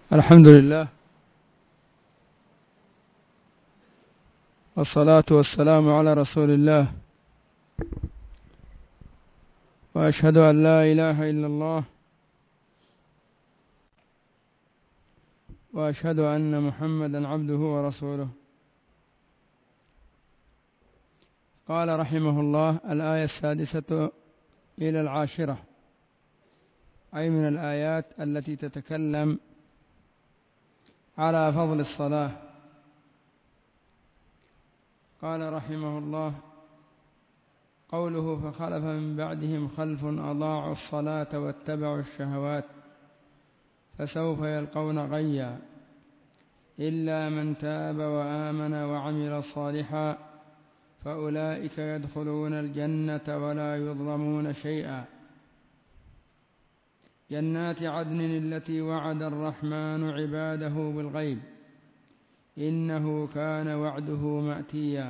الحمد لله والصلاة والسلام على رسول الله، وأشهد أن لا إله إلا الله، وأشهد أن محمدا عبده ورسوله. قال رحمه الله: الآية 6 إلى 10، أي من الآيات التي تتكلم على فضل الصلاة. قال رحمه الله: قوله: فخلف من بعدهم خلف أضاعوا الصلاة واتبعوا الشهوات فسوف يلقون غيا إلا من تاب وآمن وعمل صالحا فأولئك يدخلون الجنة ولا يظلمون شيئا. جنات عدن التي وعد الرحمن عباده بالغيب إنه كان وعده مأتيا.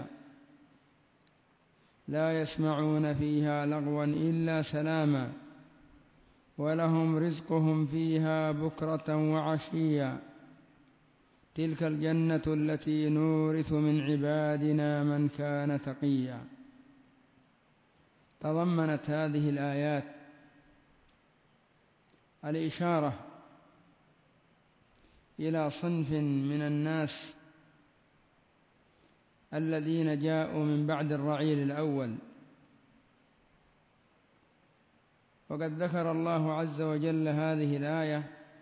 لا يسمعون فيها لغوا إلا سلاما ولهم رزقهم فيها بكرة وعشيا. تلك الجنة التي نورث من عبادنا من كان تقيا. تضمنت هذه الآيات الإشارة إلى صنف من الناس الذين جاءوا من بعد الرعيل الأول، وقد ذكر الله عز وجل هذه الآية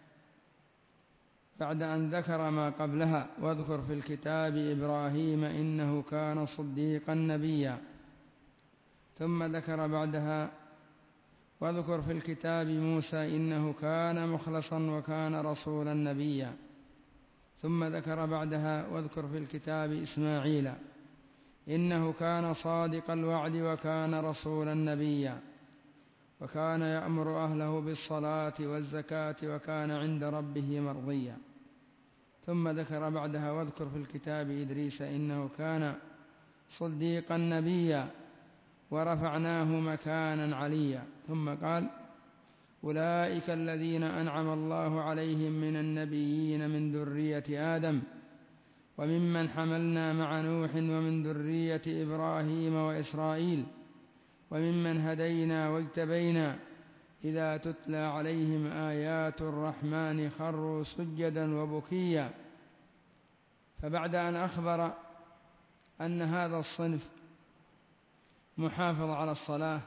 بعد أن ذكر ما قبلها: واذكر في الكتاب إبراهيم إنه كان صديقا نبيا. ثم ذكر بعدها: واذكر في الكتاب موسى إنه كان مخلصا وكان رسولا نبيا. ثم ذكر بعدها: واذكر في الكتاب إسماعيل إنه كان صادق الوعد وكان رسولا نبيا وكان يأمر أهله بالصلاة والزكاة وكان عند ربه مرضيا. ثم ذكر بعدها: واذكر في الكتاب إدريس إنه كان صديقا نبيا ورفعناه مكانا عليا. ثم قال: أولئك الذين أنعم الله عليهم من النبيين من ذرية آدم وممن حملنا مع نوح ومن ذرية إبراهيم وإسرائيل وممن هدينا واجتبينا إذا تتلى عليهم آيات الرحمن خروا سجدا وبكيا. فبعد أن أخبر أن هذا الصنف محافظ على الصلاة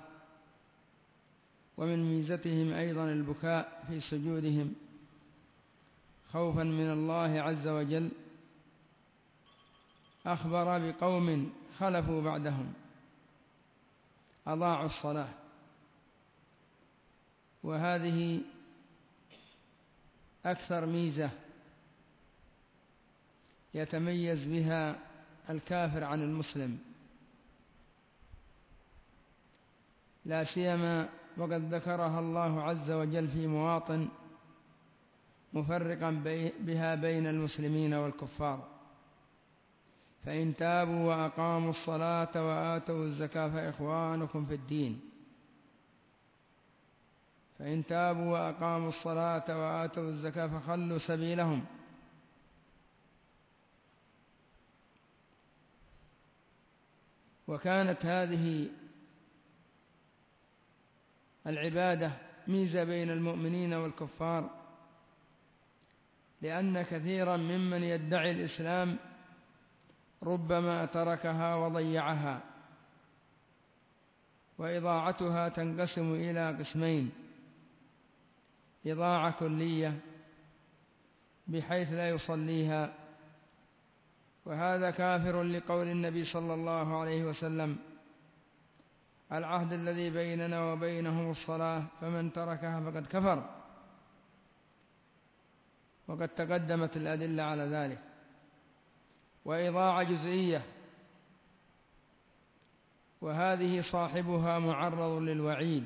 ومن ميزتهم أيضا البكاء في سجودهم خوفا من الله عز وجل، أخبر بقوم خلفوا بعدهم أضاعوا الصلاة، وهذه أكثر ميزة يتميز بها الكافر عن المسلم، لا سيما وقد ذكرها الله عز وجل في مواطن مفرقا بها بين المسلمين والكفار: فإن تابوا وأقاموا الصلاة وآتوا الزكاة فإخوانكم في الدين. فإن تابوا وأقاموا الصلاة وآتوا الزكاة فخلوا سبيلهم. وكانت هذه العبادة ميزة بين المؤمنين والكفار، لأن كثيرا ممن يدعي الإسلام ربما تركها وضيعها. وإضاعتها تنقسم إلى قسمين: إضاعة كلية بحيث لا يصليها، وهذا كافر لقول النبي صلى الله عليه وسلم: العهد الذي بيننا وبينهم الصلاة فمن تركها فقد كفر. وقد تقدمت الأدلة على ذلك. وإضاعة جزئية، وهذه صاحبها معرض للوعيد.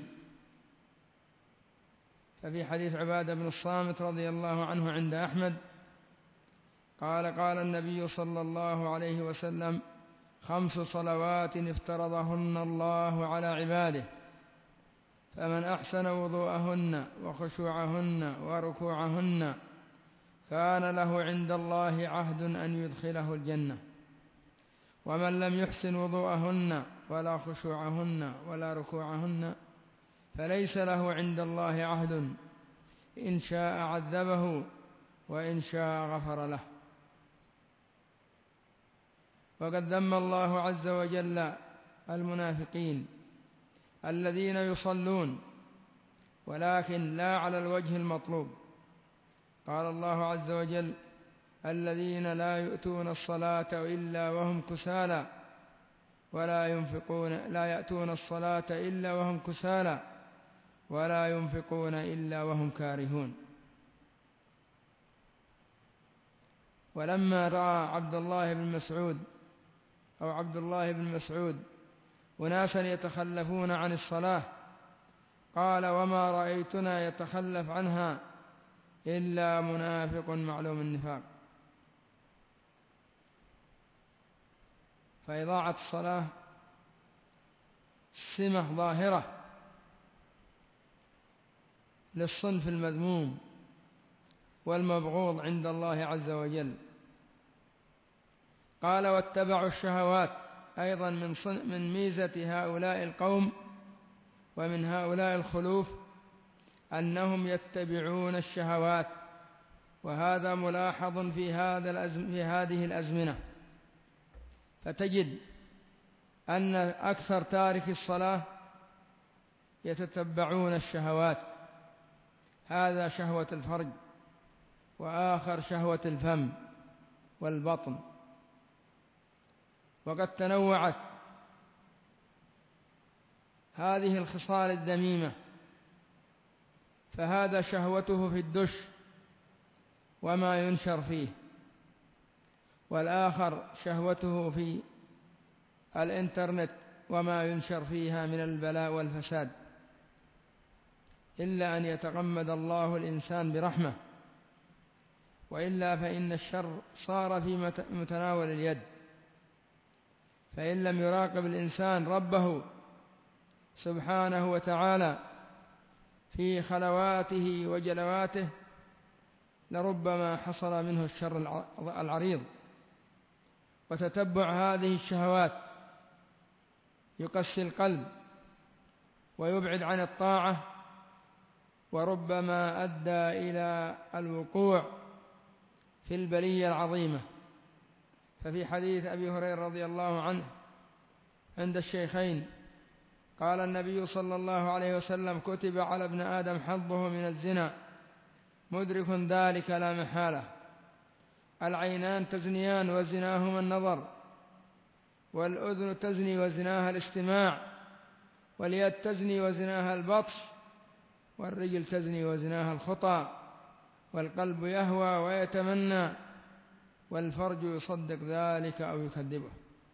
ففي حديث عبادة بن الصامت رضي الله عنه عند أحمد قال: قال النبي صلى الله عليه وسلم: 5 صلوات افترضهن الله على عباده فمن أحسن وضوءهن وخشوعهن وركوعهن كان له عند الله عهد أن يدخله الجنة. ومن لم يحسن وضوءهن ولا خشوعهن ولا ركوعهن فليس له عند الله عهد، إن شاء عذبه وإن شاء غفر له. وقد ذم الله عز وجل المنافقين الذين يصلون ولكن لا على الوجه المطلوب. قال الله عز وجل: الذين لا يؤتون الصلاة إلا وهم كسالى لا يأتون الصلاة إلا وهم كسالى ولا ينفقون إلا وهم كارهون. ولما رأى عبد الله بن مسعود أناسا يتخلفون عن الصلاة قال: وما رأيتنا يتخلف عنها إلا منافق معلوم النفاق. فإضاعة الصلاة سمة ظاهرة للصنف المذموم والمبغوض عند الله عز وجل. قال: واتبعوا الشهوات. أيضا من ميزة هؤلاء القوم ومن هؤلاء الخلوف أنهم يتبعون الشهوات، وهذا ملاحظ في هذه الأزمنة. فتجد أن أكثر تارك الصلاة يتتبعون الشهوات، هذا شهوة الفرج وآخر شهوة الفم والبطن. وقد تنوعت هذه الخصال الذميمة، فهذا شهوته في الدش وما ينشر فيه، والآخر شهوته في الإنترنت وما ينشر فيها من البلاء والفساد، إلا أن يتغمد الله الإنسان برحمة، وإلا فإن الشر صار في متناول اليد. فإن لم يراقب الإنسان ربه سبحانه وتعالى في خلواته وجلواته لربما حصل منه الشر العريض. وتتبع هذه الشهوات يقسي القلب ويبعد عن الطاعة، وربما أدى إلى الوقوع في البلية العظيمة. ففي حديث أبي هريرة رضي الله عنه عند الشيخين قال النبي صلى الله عليه وسلم: كتب على ابن آدم حظه من الزنا، مدرك ذلك لا محالة. العينان تزنيان وزناهما النظر، والأذن تزني وزناها الاستماع، واليد تزني وزناها البطش، والرجل تزني وزناها الخطى، والقلب يهوى ويتمنى، والفرج يصدق ذلك أو يكذبه.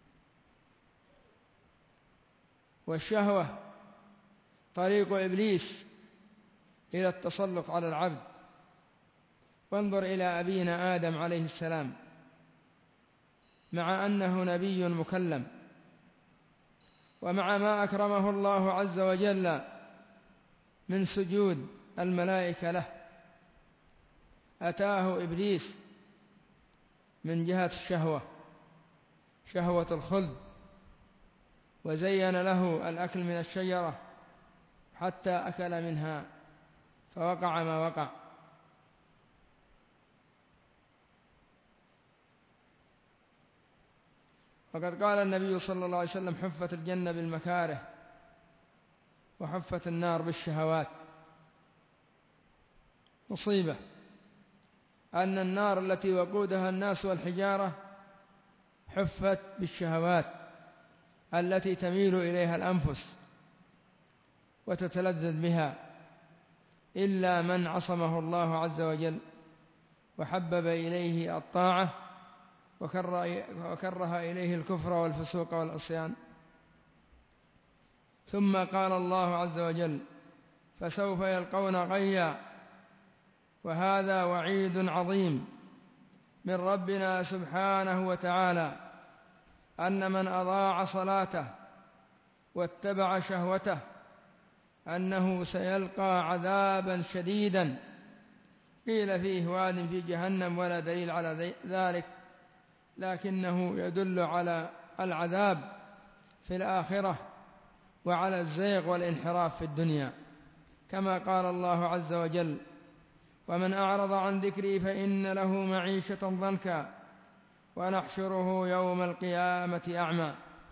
والشهوة طريق إبليس إلى التسلط على العبد. وانظر إلى أبينا آدم عليه السلام، مع أنه نبي مكلم، ومع ما أكرمه الله عز وجل من سجود الملائكة له، أتاه إبليس من جهة الشهوة، شهوة الخلد، وزين له الأكل من الشجرة حتى أكل منها فوقع ما وقع. وقد قال النبي صلى الله عليه وسلم: حفت الجنة بالمكاره وحفت النار بالشهوات. مصيبة أن النار التي وقودها الناس والحجارة حفت بالشهوات التي تميل إليها الأنفس وتتلذذ بها، إلا من عصمه الله عز وجل وحبب إليه الطاعة وكره إليه الكفر والفسوق والعصيان. ثم قال الله عز وجل: فسوف يلقون غيا. وهذا وعيد عظيم من ربنا سبحانه وتعالى، أن من أضاع صلاته واتبع شهوته أنه سيلقى عذابا شديدا قيل فيه واد في جهنم ولا دليل على ذلك، لكنه يدل على العذاب في الآخرة وعلى الزيغ والانحراف في الدنيا، كما قال الله عز وجل: ومن أعرض عن ذكري فإن له معيشة ضنكا ونحشره يوم القيامة أعمى.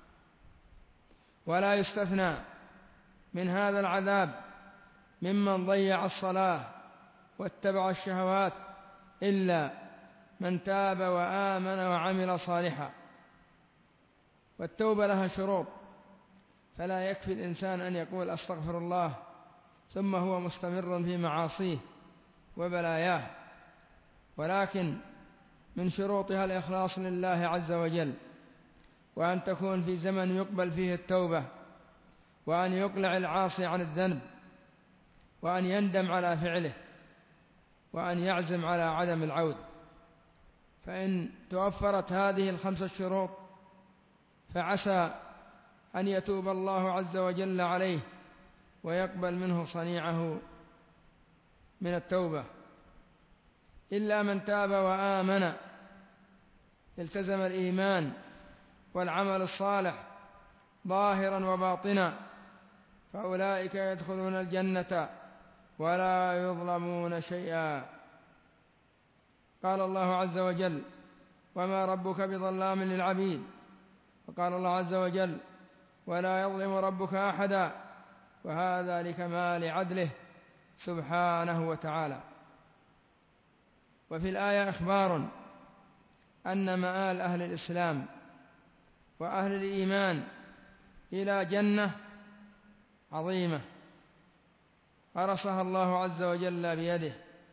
ولا يستثنى من هذا العذاب ممن ضيع الصلاة واتبع الشهوات إلا من تاب وآمن وعمل صالحا. والتوبة لها شروط، فلا يكفي الإنسان أن يقول أستغفر الله ثم هو مستمر في معاصيه وبلاياه، ولكن من شروطها الإخلاص لله عز وجل، وأن تكون في زمن يقبل فيه التوبة، وأن يقلع العاصي عن الذنب، وأن يندم على فعله، وأن يعزم على عدم العود. فإن توفرت هذه الخمس الشروط فعسى أن يتوب الله عز وجل عليه ويقبل منه صنيعه من التوبة. إلا من تاب وآمن التزم الإيمان والعمل الصالح ظاهرا وباطنا، فأولئك يدخلون الجنة ولا يظلمون شيئا. قال الله عز وجل: وما ربك بظلام للعبيد. وقال الله عز وجل: ولا يظلم ربك أحدا، وهذا لكمال عدله سبحانه وتعالى. وفي الآية إخبار أن مآل أهل الإسلام وأهل الإيمان إلى جنة عظيمة أرسها الله عز وجل بيده،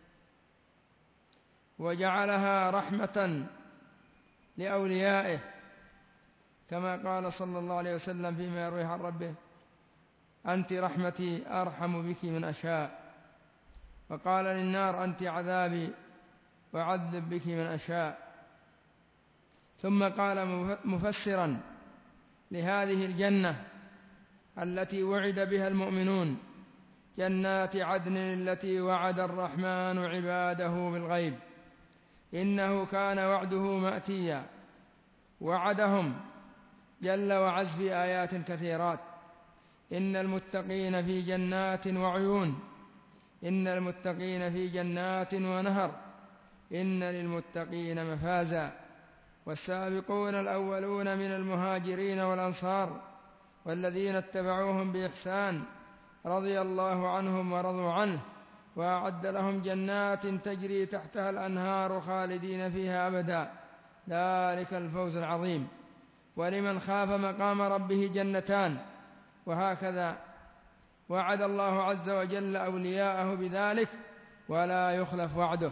وجعلها رحمة لأوليائه، كما قال صلى الله عليه وسلم فيما يرويه عن ربه: أنت رحمتي أرحم بك من أشاء. وقال للنار: أنت عذابي وأعذب بك من أشاء. ثم قال مفسرا لهذه الجنة التي وعد بها المؤمنون: جنات عدن التي وعد الرحمن عباده بالغيب إنه كان وعده مأتيا. وعدهم جل وعز في آيات كثيرات: إن المتقين في جنات وعيون، إن المتقين في جنات ونهر، إن للمتقين مفازا. والسابقون الأولون من المهاجرين والأنصار والذين اتبعوهم بإحسان رضي الله عنهم ورضوا عنه، وأعد لهم جنات تجري تحتها الأنهار خالدين فيها أبدا، ذلك الفوز العظيم. ولمن خاف مقام ربه جنتان. وهكذا وعد الله عز وجل أولياءه بذلك ولا يخلف وعده،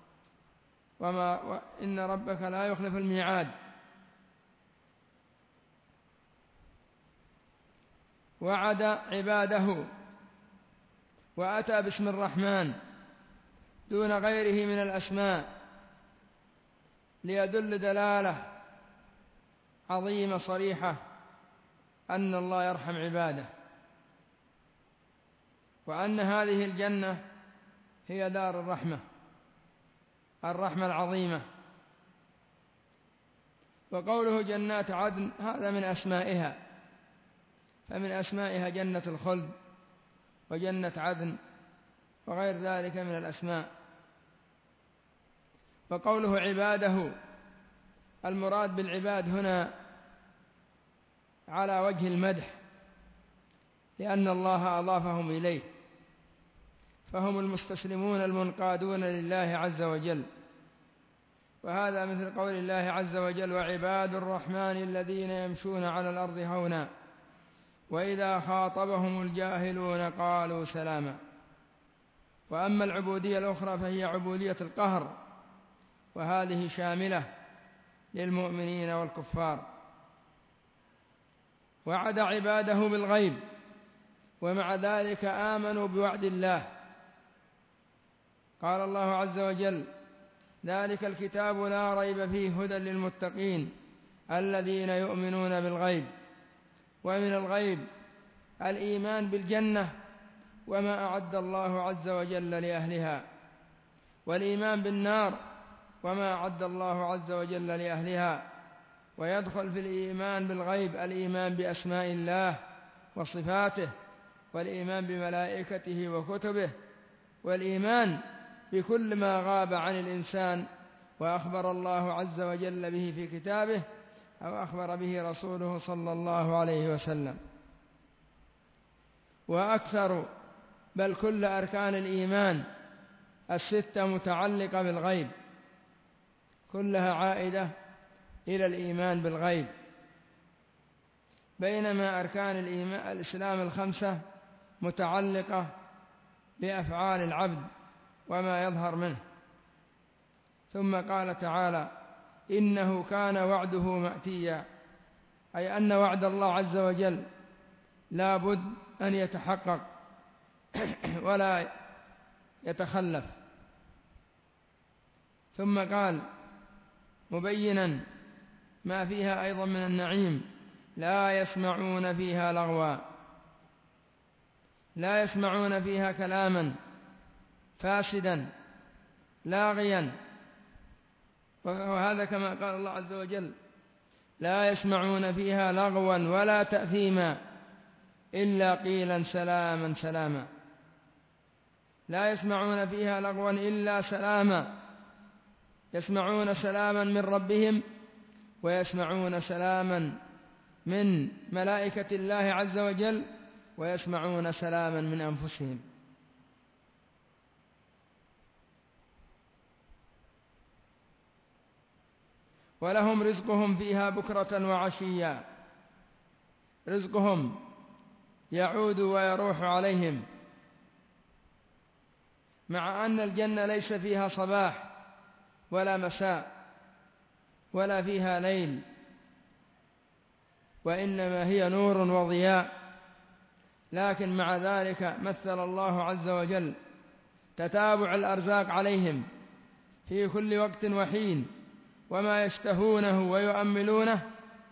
وإن ربك لا يخلف الميعاد. وعد عباده وأتى باسم الرحمن دون غيره من الأسماء ليدل دلالة عظيمة صريحة أن الله يرحم عباده، وأن هذه الجنة هي دار الرحمة العظيمة. وقوله جنات عدن هذا من أسمائها، فمن أسمائها جنة الخلد وجنة عدن وغير ذلك من الأسماء. وقوله عباده المراد بالعباد هنا على وجه المدح، لأن الله أضافهم إليه، فهم المستسلمون المنقادون لله عز وجل. وهذا مثل قول الله عز وجل: وعباد الرحمن الذين يمشون على الأرض هونا وإذا خاطبهم الجاهلون قالوا سلاما. وأما العبودية الأخرى فهي عبودية القهر، وهذه شاملة للمؤمنين والكفار. وعد عباده بالغيب، ومع ذلك آمنوا بوعد الله. قال الله عز وجل: ذلك الكتاب لا ريب فيه هدى للمتقين الذين يؤمنون بالغيب. ومن الغيب الإيمان بالجنة وما أعد الله عز وجل لأهلها، والإيمان بالنار وما أعد الله عز وجل لأهلها. ويدخل في الإيمان بالغيب الإيمان بأسماء الله وصفاته، والإيمان بملائكته وكتبه، والإيمان بكل ما غاب عن الإنسان وأخبر الله عز وجل به في كتابه أو أخبر به رسوله صلى الله عليه وسلم. وأكثر بل كل أركان الإيمان الستة متعلقة بالغيب، كلها عائدة إلى الإيمان بالغيب، بينما أركان الإسلام الخمسة متعلقة بأفعال العبد وما يظهر منه. ثم قال تعالى: إنه كان وعده مأتيا، أي أن وعد الله عز وجل لا بد أن يتحقق ولا يتخلف. ثم قال مبينا ما فيها أيضا من النعيم: لا يسمعون فيها لغوا، لا يسمعون فيها كلاما فاسدا لاغيا، وهذا كما قال الله عز وجل: لا يسمعون فيها لغوا ولا تأثيما إلا قيلا سلاما سلاما. لا يسمعون فيها لغوا إلا سلاما، يسمعون سلاما من ربهم ويسمعون سلاما من ملائكة الله عز وجل ويسمعون سلاما من أنفسهم. ولهم رزقهم فيها بكرة وعشيا، رزقهم يعود ويروح عليهم، مع أن الجنة ليس فيها صباح ولا مساء ولا فيها ليل، وإنما هي نور وضياء، لكن مع ذلك مثل الله عز وجل تتابع الأرزاق عليهم في كل وقت وحين وما يشتهونه ويؤملونه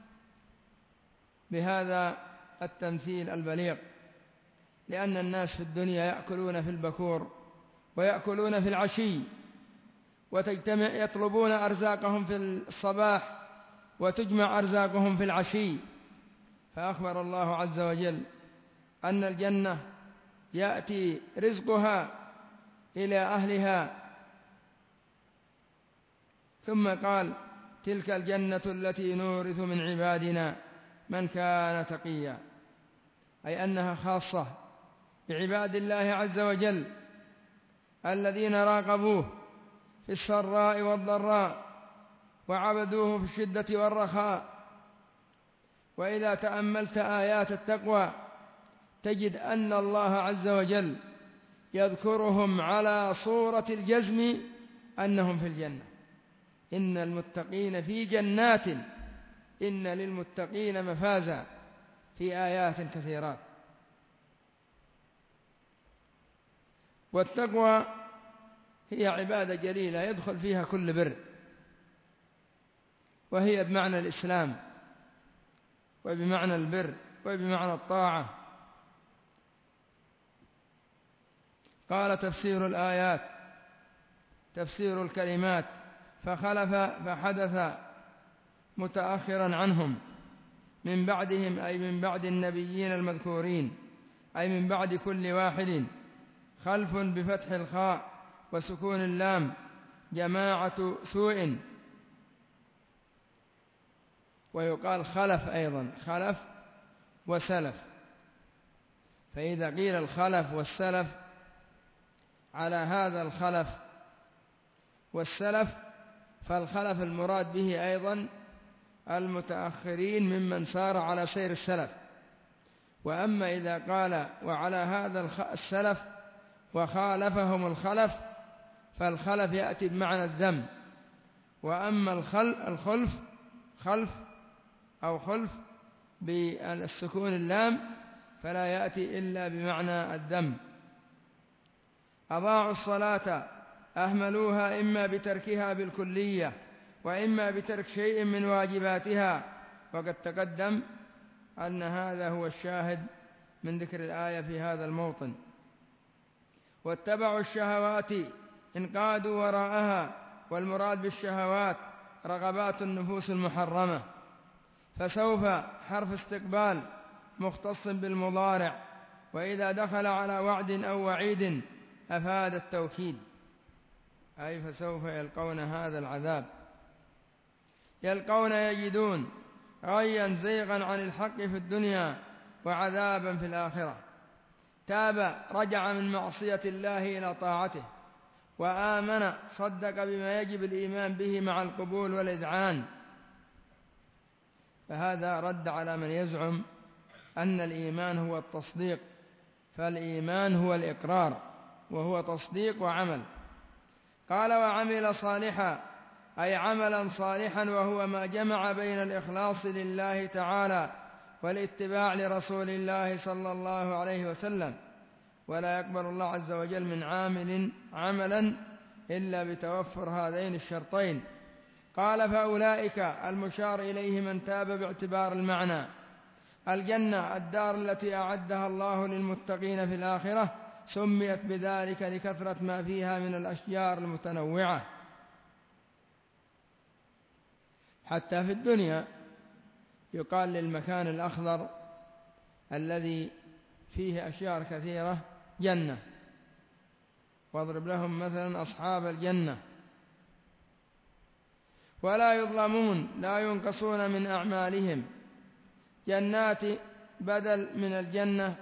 بهذا التمثيل البليغ. لأن الناس في الدنيا يأكلون في البكور ويأكلون في العشي، وتجتمع يطلبون أرزاقهم في الصباح وتجمع أرزاقهم في العشي. فأخبر الله عز وجل أن الجنة يأتي رزقها إلى أهلها، ثم قال: تلك الجنة التي نورث من عبادنا من كان تقيا، أي أنها خاصة بعباد الله عز وجل الذين راقبوه في السراء والضراء وعبدوه في الشدة والرخاء. وإذا تأملت آيات التقوى تجد أن الله عز وجل يذكرهم على صورة الجزم أنهم في الجنة. إن المتقين في جنات، إن للمتقين مفازا، في آيات كثيرات. والتقوى هي عبادة جليلة يدخل فيها كل بر، وهي بمعنى الإسلام وبمعنى البر وبمعنى الطاعة. قال: تفسير الآيات تفسير الكلمات، فخلف فحدث متأخرا عنهم من بعدهم، أي من بعد النبيين المذكورين، أي من بعد كل واحد، خلف بفتح الخاء وسكون اللام، جماعة سوء. ويقال خلف أيضا، خلف وسلف. فإذا قيل الخلف والسلف على هذا الخلف والسلف، فالخلف المراد به أيضا المتأخرين ممن سار على سير السلف. وأما إذا قال وعلى هذا السلف وخالفهم الخلف، فالخلف يأتي بمعنى الذم. وأما الخلف خلف أو خلف بالسكون اللام فلا يأتي إلا بمعنى الذم. أضاعوا الصلاة أهملوها إما بتركها بالكلية وإما بترك شيء من واجباتها، وقد تقدم أن هذا هو الشاهد من ذكر الآية في هذا الموطن. واتبعوا الشهوات انقادوا وراءها، والمراد بالشهوات رغبات النفوس المحرمة. فسوف حرف استقبال مختص بالمضارع، وإذا دخل على وعد أو وعيد أفاد التوكيد، أي فسوف يلقون هذا العذاب، يلقون يجدون غيا زيغا عن الحق في الدنيا وعذابا في الآخرة. تاب رجع من معصية الله إلى طاعته، وآمن صدق بما يجب الإيمان به مع القبول والإذعان. فهذا رد على من يزعم أن الإيمان هو التصديق، فالإيمان هو الإقرار، وهو تصديق وعمل. قال وعمل صالحا، أي عملا صالحا، وهو ما جمع بين الإخلاص لله تعالى والاتباع لرسول الله صلى الله عليه وسلم. ولا يقبل الله عز وجل من عامل عملا إلا بتوفر هذين الشرطين. قال فأولئك المشار إليه من تاب باعتبار المعنى. الجنة الدار التي أعدها الله للمتقين في الآخرة، سميت بذلك لكثرة ما فيها من الأشجار المتنوعة. حتى في الدنيا يقال للمكان الأخضر الذي فيه أشجار كثيرة جنة. واضرب لهم مثلا أصحاب الجنة. ولا يظلمون، لا ينقصون من أعمالهم. جنات بدل من الجنة،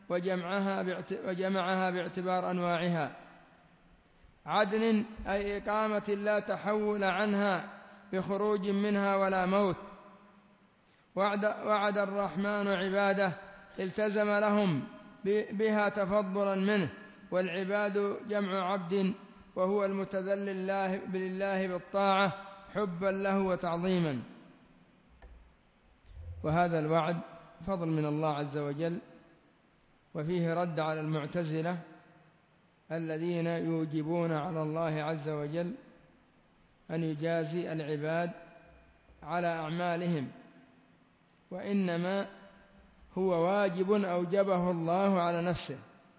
وجمعها باعتبار أنواعها. عدن أي إقامة لا تحول عنها بخروج منها ولا موت. وعد الرحمن عباده التزم لهم بها تفضلا منه، والعباد جمع عبد، وهو المتذلل لله بالطاعة حبا له وتعظيما. وهذا الوعد فضل من الله عز وجل، وفيه رد على المعتزلة الذين يوجبون على الله عز وجل أن يجازي العباد على أعمالهم، وإنما هو واجب أوجبه الله على نفسه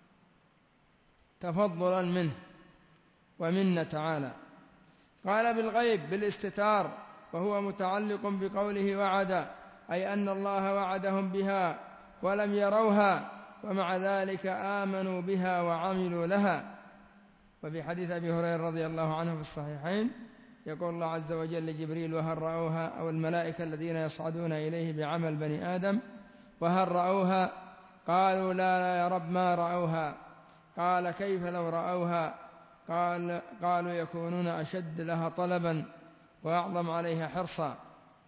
تفضلا منه ومنه تعالى. قال بالغيب بالاستتار، وهو متعلق بقوله وعد، أي أن الله وعدهم بها ولم يروها، ومع ذلك آمنوا بها وعملوا لها. وفي حديث أبي هريرة رضي الله عنه في الصحيحين يقول الله عز وجل لجبريل وهل رأوها، أو الملائكة الذين يصعدون إليه بعمل بني آدم، وهل رأوها؟ قالوا لا يا رب ما رأوها. قال كيف لو رأوها؟ قالوا يكونون أشد لها طلبا وأعظم عليها حرصا.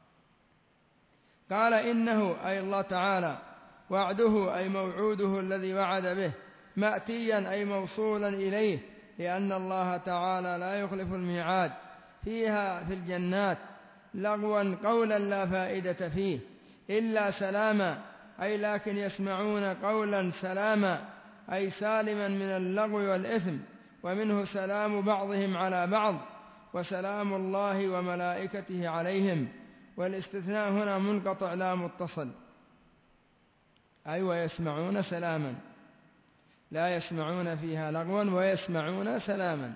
قال إنه أي الله تعالى وعده أي موعوده الذي وعد به، مأتيا أي موصولا إليه، لأن الله تعالى لا يخلف الميعاد. فيها في الجنات لغوا قولا لا فائدة فيه إلا سلاما، أي لكن يسمعون قولا سلاما، أي سالما من اللغو والإثم، ومنه سلام بعضهم على بعض، وسلام الله وملائكته عليهم. والاستثناء هنا منقطع لا متصل، أي ويسمعون سلاما، لا يسمعون فيها لغوا ويسمعون سلاما.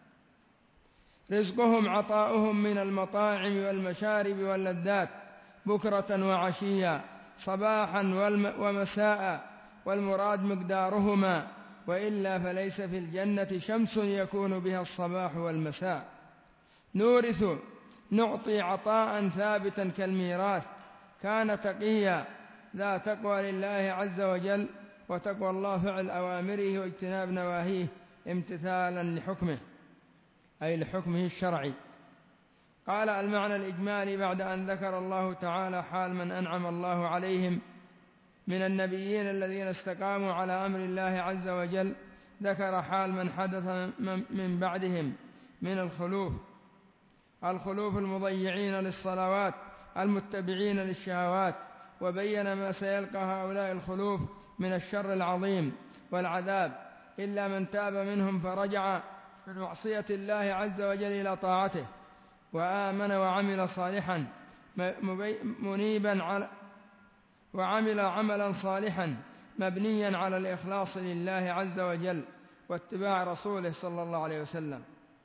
رزقهم عطاؤهم من المطاعم والمشارب واللذات بكرة وعشيا، صباحا ومساء، والمراد مقدارهما، وإلا فليس في الجنة شمس يكون بها الصباح والمساء. نورث نعطي عطاء ثابتا كالميراث. كان تقيا، لا تقوى لله عز وجل، وتقوى الله فعل أوامره واجتناب نواهيه امتثالا لحكمه، أي لحكمه الشرعي. قال المعنى الإجمالي بعد أن ذكر الله تعالى حال من أنعم الله عليهم من النبيين الذين استقاموا على أمر الله عز وجل، ذكر حال من حدث من بعدهم من الخلوف المضيعين للصلوات المتبعين للشهوات، وبين ما سيلقى هؤلاء الخلوف من الشر العظيم والعذاب، إلا من تاب منهم فرجع من معصية الله عز وجل إلى طاعته، وآمن وعمل صالحا وعمل عملا صالحا مبنيا على الإخلاص لله عز وجل واتباع رسوله صلى الله عليه وسلم.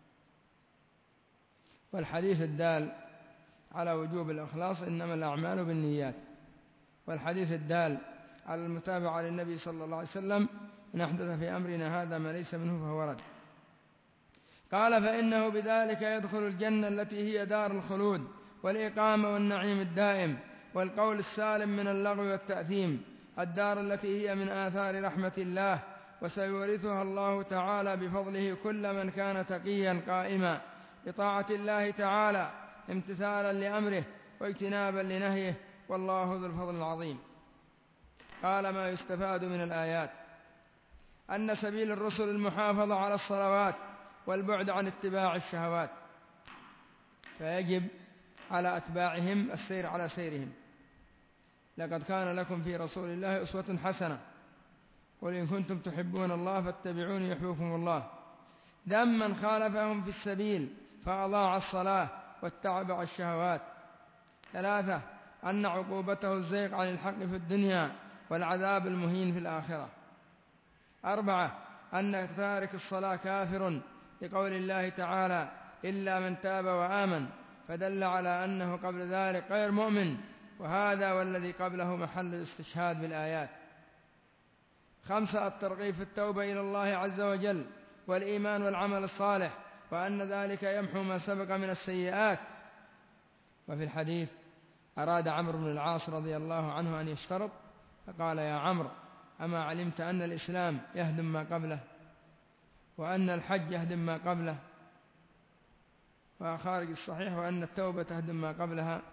والحديث الدال على وجوب الإخلاص إنما الأعمال بالنيات، والحديث الدال على المتابعة للنبي صلى الله عليه وسلم من أحدث في أمرنا هذا ما ليس منه فهو رد. قال فإنه بذلك يدخل الجنة التي هي دار الخلود والإقامة والنعيم الدائم، والقول السالم من اللغو والتأثيم، الدار التي هي من آثار رحمة الله، وسيورثها الله تعالى بفضله كل من كان تقيا قائما بطاعة الله تعالى امتثالا لأمره واجتنابا لنهيه، والله ذو الفضل العظيم. قال ما يستفاد من الآيات أن سبيل الرسل المحافظة على الصلوات والبعد عن اتباع الشهوات، فيجب على أتباعهم السير على سيرهم. لقد كان لكم في رسول الله أسوة حسنة، قل إن كنتم تحبون الله فاتبعوني يحببكم الله. ذم من خالفهم في السبيل فأضاع الصلاة واتبع الشهوات. 3 أن عقوبته الزيغ عن الحق في الدنيا والعذاب المهين في الآخرة. 4 أن تارك الصلاة كافر لقول الله تعالى إلا من تاب وآمن، فدل على أنه قبل ذلك غير مؤمن، وهذا والذي قبله محل الاستشهاد بالآيات. 5 الترغيب في التوبة إلى الله عز وجل والإيمان والعمل الصالح، وأن ذلك يمحو ما سبق من السيئات. وفي الحديث أراد عمرو بن العاص رضي الله عنه أن يشترط، فقال يا عمرو أما علمت أن الإسلام يهدم ما قبله، وأن الحج يهدم ما قبله، وخارج الصحيح وأن التوبة تهدم ما قبلها.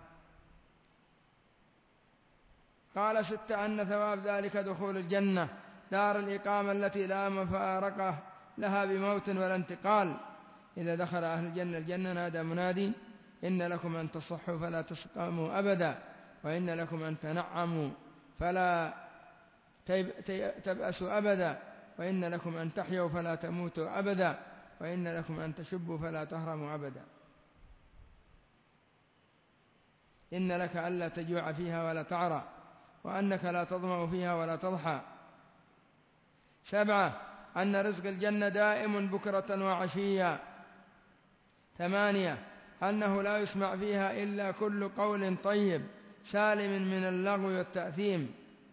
قال 6 أن ثواب ذلك دخول الجنة دار الإقامة التي لا مفارقة لها بموت ولا انتقال. إذا دخل أهل الجنة الجنة نادى منادي إن لكم أن تصحوا فلا تسقموا أبدا، وإن لكم أن تنعموا فلا تبأسوا أبدا، وإن لكم أن تحيوا فلا تموتوا أبدا، وإن لكم أن تشبوا فلا تهرموا أبدا. إن لك ألا تجوع فيها ولا تعرى، وأنك لا تظمأ فيها ولا تضحى. 7 أن رزق الجنة دائم بكرة وعشيا. 8 أنه لا يسمع فيها إلا كل قول طيب سالم من اللغو والتأثيم.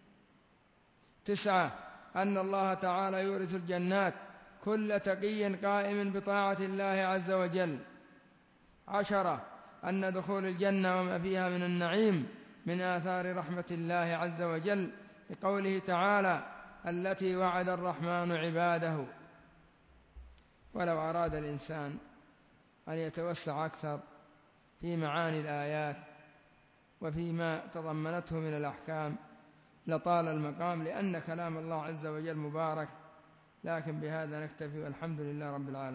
9 أن الله تعالى يورث الجنات كل تقي قائم بطاعة الله عز وجل. 10 أن دخول الجنة وما فيها من النعيم من آثار رحمة الله عز وجل، لقوله تعالى التي وعد الرحمن عباده. ولو أراد الإنسان أن يتوسع أكثر في معاني الآيات وفيما تضمنته من الأحكام لطال المقام، لأن كلام الله عز وجل مبارك، لكن بهذا نكتفي والحمد لله رب العالمين.